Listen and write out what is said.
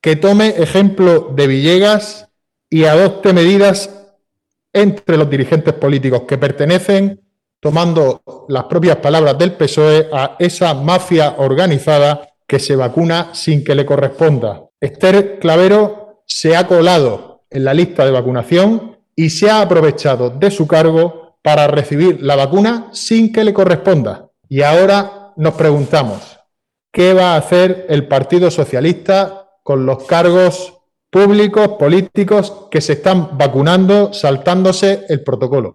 que tome ejemplo de Villegas y adopte medidas entre los dirigentes políticos que pertenecen, tomando las propias palabras del PSOE, a esa mafia organizada que se vacuna sin que le corresponda. Esther Clavero se ha colado en la lista de vacunación y se ha aprovechado de su cargo para recibir la vacuna sin que le corresponda. Y ahora nos preguntamos, ¿qué va a hacer el Partido Socialista con los cargos públicos, políticos, que se están vacunando saltándose el protocolo?